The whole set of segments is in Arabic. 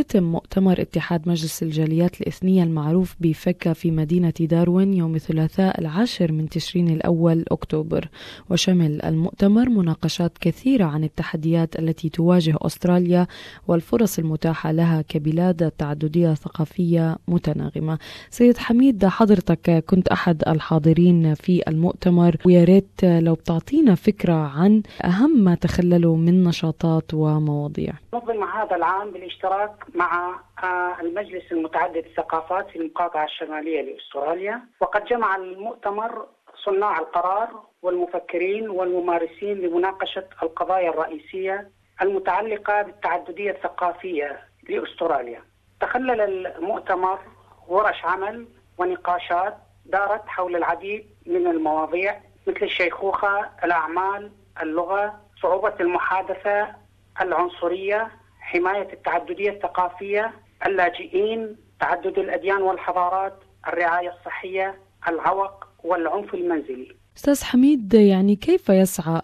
اختتم مؤتمر اتحاد مجلس الجاليات الإثنية المعروف بفكا في مدينة داروين يوم الثلاثاء 10 من تشرين الأول أكتوبر، وشمل المؤتمر مناقشات كثيرة عن التحديات التي تواجه أستراليا والفرص المتاحة لها كبلاد تعددية ثقافية متناغمة. سيد حميد، حضرتك كنت أحد الحاضرين في المؤتمر، ويا ريت لو بتعطينا فكرة عن أهم ما تخللوا من نشاطات ومواضيع. نظم هذا العام بالاشتراك مع المجلس المتعدد الثقافات في المقاطعة الشمالية لأستراليا، وقد جمع المؤتمر صناع القرار والمفكرين والممارسين لمناقشة القضايا الرئيسية المتعلقة بالتعددية الثقافية لأستراليا. تخلل المؤتمر ورش عمل ونقاشات دارت حول العديد من المواضيع مثل الشيخوخة، الأعمال، اللغة، صعوبة المحادثة، العنصرية، حماية التعددية الثقافية، اللاجئين، تعدد الأديان والحضارات، الرعاية الصحية، العوق والعنف المنزلي. أستاذ حميد، يعني كيف يسعى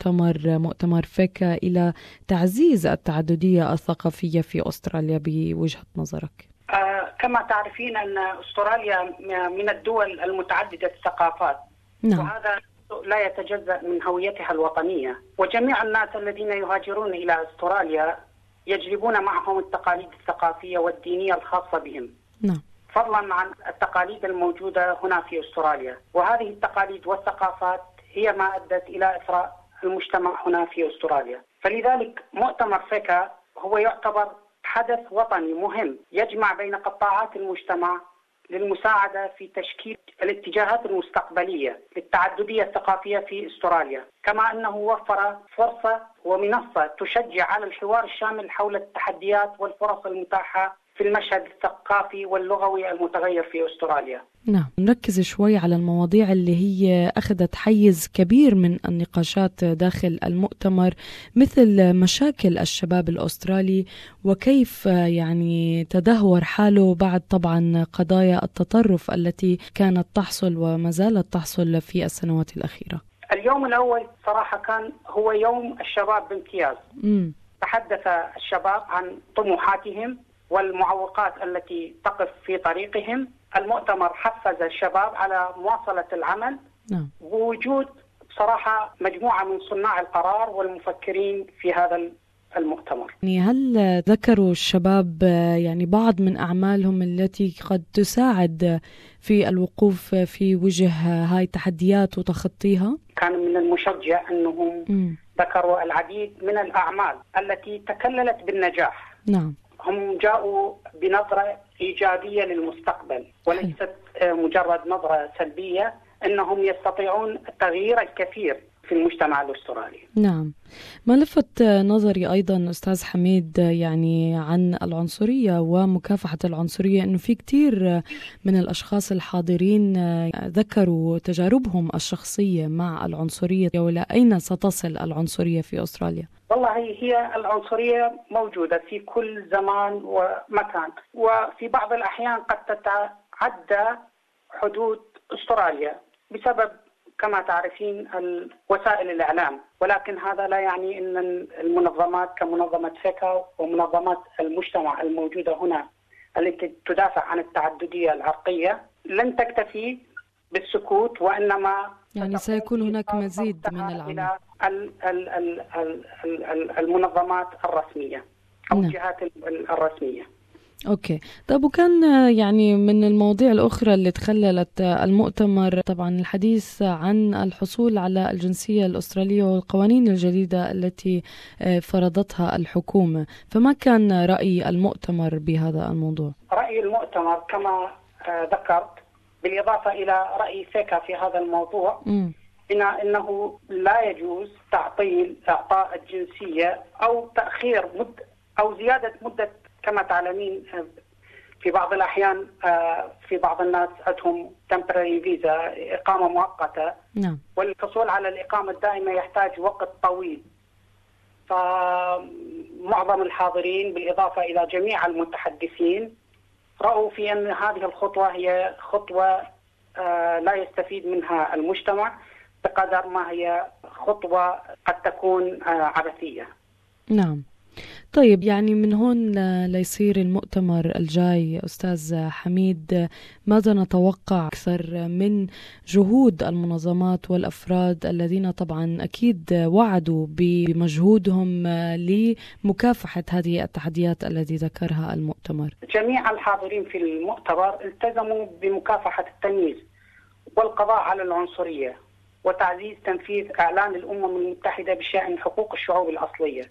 مؤتمر فكا إلى تعزيز التعددية الثقافية في أستراليا بوجهة نظرك؟ كما تعرفين أن أستراليا من الدول المتعددة الثقافات، نعم. وهذا لا يتجزأ من هويتها الوطنية، وجميع الناس الذين يهاجرون إلى أستراليا يجلبون معهم التقاليد الثقافية والدينية الخاصة بهم، نعم، فضلا عن التقاليد الموجودة هنا في أستراليا. وهذه التقاليد والثقافات هي ما أدت إلى إثراء المجتمع هنا في أستراليا. فلذلك مؤتمر فكا هو يعتبر حدث وطني مهم يجمع بين قطاعات المجتمع للمساعدة في تشكيل الاتجاهات المستقبلية للتعددية الثقافية في أستراليا، كما أنه وفر فرصة ومنصة تشجع على الحوار الشامل حول التحديات والفرص المتاحة في المشهد الثقافي واللغوي المتغير في أستراليا. نعم، نركز شوي على المواضيع اللي هي أخذت حيز كبير من النقاشات داخل المؤتمر، مثل مشاكل الشباب الأسترالي وكيف يعني تدهور حاله بعد طبعا قضايا التطرف التي كانت تحصل وما زالت تحصل في السنوات الأخيرة. اليوم الأول صراحة كان هو يوم الشباب بامتياز. تحدث الشباب عن طموحاتهم والمعوقات التي تقف في طريقهم. المؤتمر حفز الشباب على مواصلة العمل، نعم، بوجود بصراحة مجموعة من صناع القرار والمفكرين في هذا المؤتمر. يعني هل ذكروا الشباب يعني بعض من أعمالهم التي قد تساعد في الوقوف في وجه هاي التحديات وتخطيها؟ كان من المشجع أنهم ذكروا العديد من الأعمال التي تكللت بالنجاح. نعم، هم جاءوا بنظرة إيجابية للمستقبل وليست مجرد نظرة سلبية، أنهم يستطيعون تغيير الكثير في المجتمع الأسترالي. نعم. ما لفت نظري أيضا أستاذ حميد يعني عن العنصرية ومكافحة العنصرية، أنه في كتير من الأشخاص الحاضرين ذكروا تجاربهم الشخصية مع العنصرية، ولا أين ستصل العنصرية في أستراليا؟ والله هي العنصرية موجودة في كل زمان ومكان، وفي بعض الأحيان قد تتعدى حدود أستراليا بسبب كما تعرفين وسائل الإعلام، ولكن هذا لا يعني أن المنظمات كمنظمة فكا ومنظمات المجتمع الموجودة هنا التي تدافع عن التعددية العرقية لن تكتفي بالسكوت، وإنما يعني سيكون هناك مزيد من العمل. المنظمات الرسمية أو الجهات الرسمية. أوكي، طب وكان يعني من المواضيع الأخرى اللي تخللت المؤتمر طبعا الحديث عن الحصول على الجنسية الأسترالية والقوانين الجديدة التي فرضتها الحكومة، فما كان رأي المؤتمر بهذا الموضوع؟ رأي المؤتمر كما ذكرت بالإضافة إلى رأي فكا في هذا الموضوع إنه لا يجوز تعطيل إعطاء الجنسية أو تأخير مدة أو زيادة مدة. كما تعلمين في بعض الأحيان في بعض الناس عندهم temporary visa إقامة مؤقتة، نعم، والحصول على الإقامة الدائمة يحتاج وقت طويل. فمعظم الحاضرين بالإضافة إلى جميع المتحدثين رأوا في أن هذه الخطوة هي خطوة لا يستفيد منها المجتمع بقدر ما هي خطوة قد تكون عبثية. نعم. طيب يعني من هون ليصير المؤتمر الجاي أستاذ حميد، ماذا نتوقع أكثر من جهود المنظمات والأفراد الذين طبعا أكيد وعدوا بمجهودهم لمكافحة هذه التحديات التي ذكرها المؤتمر؟ جميع الحاضرين في المؤتمر التزموا بمكافحة التمييز والقضاء على العنصرية وتعزيز تنفيذ إعلان الأمم المتحدة بشأن حقوق الشعوب الأصلية.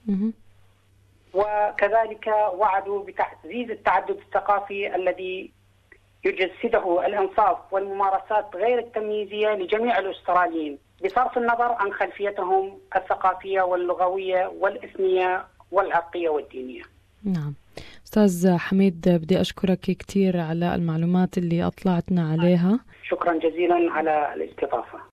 وكذلك وعدوا بتعزيز التعدد الثقافي الذي يجسده الإنصاف والممارسات غير التمييزية لجميع الأستراليين بصرف النظر عن خلفيتهم الثقافية واللغوية والإثنية والعرقية والدينية. نعم أستاذ حميد، بدي أشكرك كثير على المعلومات اللي أطلعتنا عليها. شكرا جزيلا على الاستضافة.